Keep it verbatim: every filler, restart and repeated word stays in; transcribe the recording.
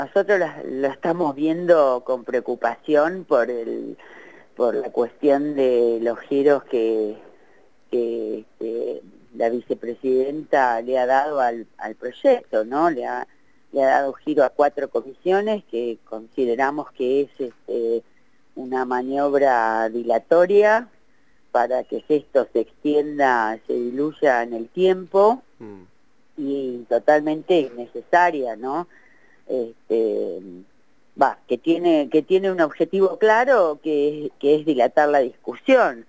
Nosotros la, la estamos viendo con preocupación por el por la cuestión de los giros que, que, que la vicepresidenta le ha dado al, al proyecto, ¿no? Le ha, le ha dado giro a cuatro comisiones que consideramos que es este, una maniobra dilatoria para que esto se extienda, se diluya en el tiempo mm. y totalmente innecesaria, ¿no? Este, va, que tiene que tiene un objetivo claro que, que es dilatar la discusión.